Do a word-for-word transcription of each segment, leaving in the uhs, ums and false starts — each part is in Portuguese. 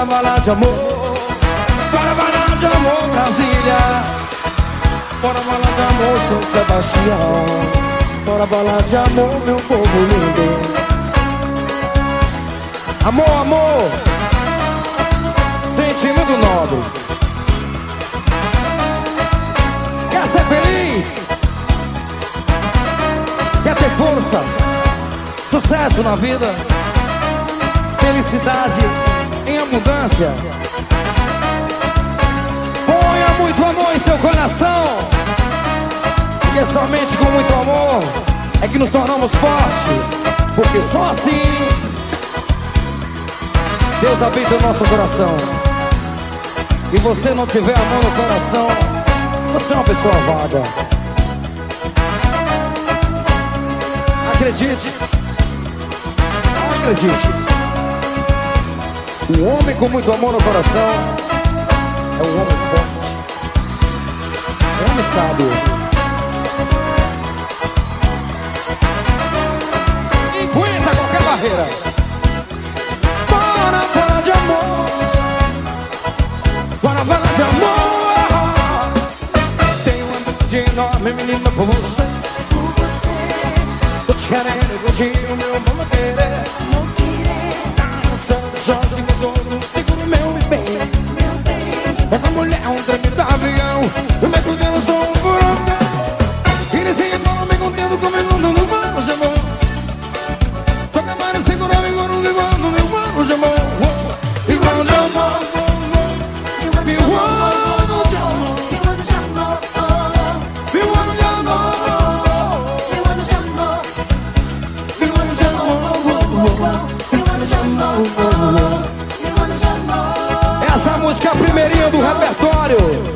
Bora falar de amor, bora falar de amor, Brasília. Bora falar de amor, São Sebastião. Bora falar de amor, meu povo lindo. Amor, amor, sentimento nobre. Quer ser feliz? Quer ter força? Sucesso na vida? Felicidade em abundância? Ponha muito amor em seu coração, porque é somente com muito amor é que nos tornamos fortes. Porque só assim Deus habita o nosso coração. E você não tiver amor no coração, você é uma pessoa vaga. Acredite, acredite. Um homem com muito amor no coração é um homem forte, é um homem sábio. Aguenta qualquer barreira. Bora falar de amor, bora falar de amor. Tenho uma noite enorme, menina, por você. Tô te querendo, curtindo o meu vamos querer. Jorge, gostoso, seguro meu bem. Essa mulher é um tremendo avião. Eu me contendo, sou um furacão. E nesse embalo me contendo, comigo no meu mano de amor. Só capaz de segurar meu mano, meu mano, meu mano de amor. Meu mano de amor, meu mano de amor, meu mano de amor, meu mano de amor, meu mano de amor, meu mano de amor. Essa música é a primeirinha do repertório.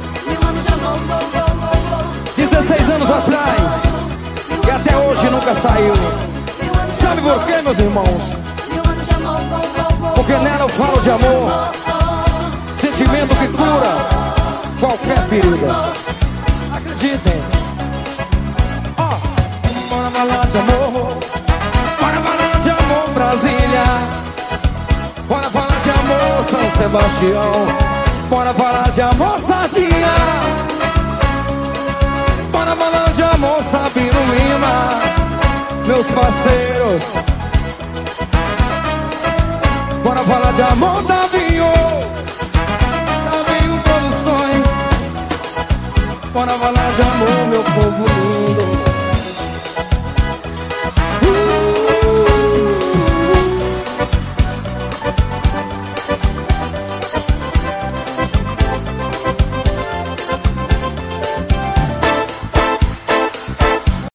dezesseis anos atrás, e até hoje nunca saiu. Sabe por quê, meus irmãos? Porque nela eu falo de amor, sentimento que cura qualquer ferida. Acreditem. Ó, bora falar de amor, bora falar de amor, Brasília. Bora falar de amor, São Sebastião. Bora falar de amor, Sardinha. Bora falar de amor, Sabino Lima. Meus parceiros. Bora falar de amor, Davinho. Davinho Produções. Bora falar de amor, meu povo lindo.